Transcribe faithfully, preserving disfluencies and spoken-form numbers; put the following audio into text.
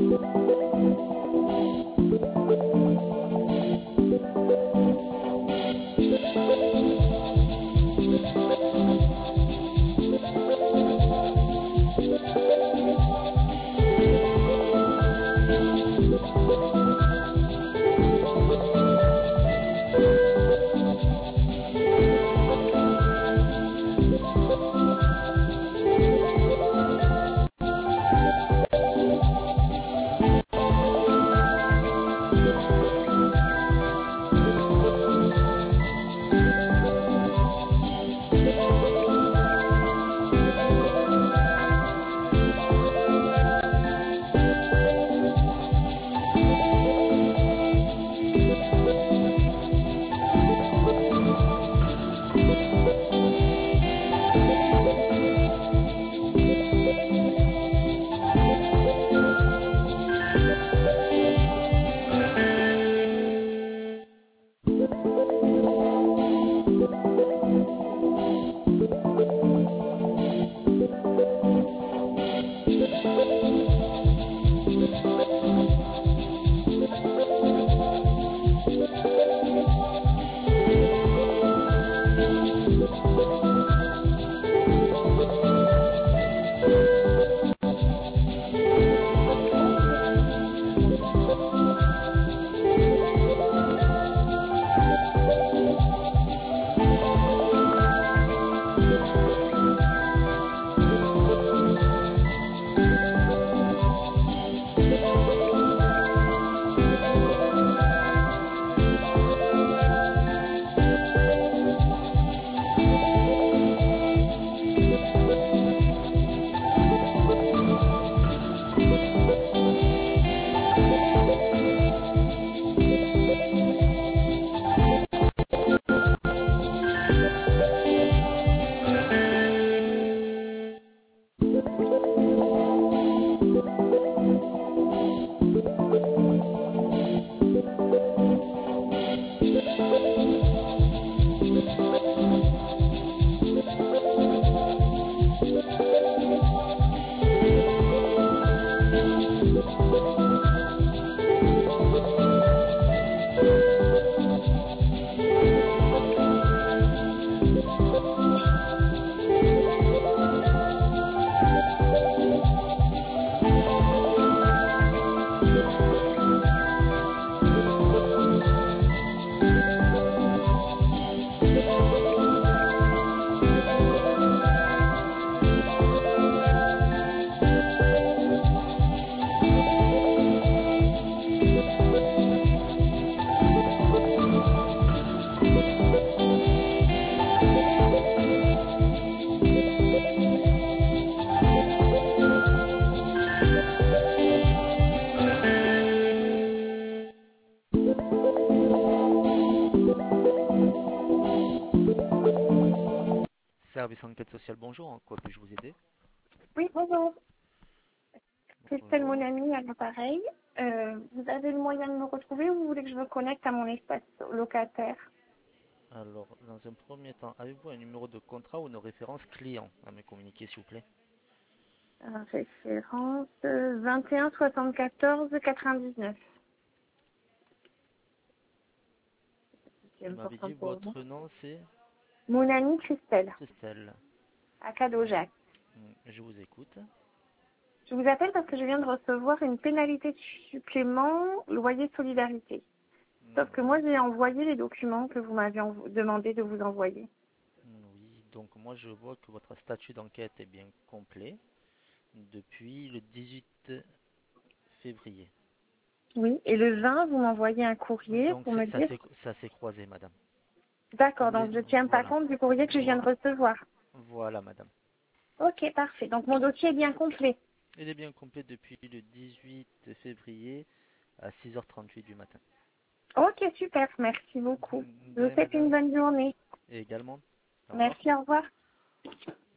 Service enquête sociale, bonjour, en quoi puis-je vous aider? Oui, bonjour. Christelle, Bonjour. mon amie, à l'appareil. Euh, vous avez le moyen de me retrouver ou vous voulez que je me connecte à mon espace locataire? Alors, dans un premier temps, avez-vous un numéro de contrat ou une référence client à me communiquer, s'il vous plaît? Euh, Référence euh, vingt et un soixante-quatorze quatre-vingt-dix-neuf. C'est Vous m'avez important dit pour moi. votre nom, c'est Mon amie Christelle, Christelle. à Cadojac. Hmm, Je vous écoute. Je vous appelle parce que je viens de recevoir une pénalité de supplément loyer de solidarité. Hmm, Sauf que moi, Oui. j'ai envoyé les documents que vous m'avez env- demandé de vous envoyer. Hmm, Oui, donc moi je vois que votre statut d'enquête est bien complet depuis le dix-huit février. Oui, et le vingt, vous m'envoyez un courrier Donc pour c'est- me ça dire... s'est ça s'est croisé, madame. D'accord, Vous les... donc je ne tiens pas Voilà. compte du courrier que je viens de Voi- recevoir. Voilà, madame. Ok, parfait. Donc mon dossier est bien complet. Il est bien complet depuis le dix-huit février à six heures trente-huit du matin. Ok, super. Merci beaucoup. De Je vous rien, souhaite une madame. bonne journée. Et également, au revoir. Merci, au revoir.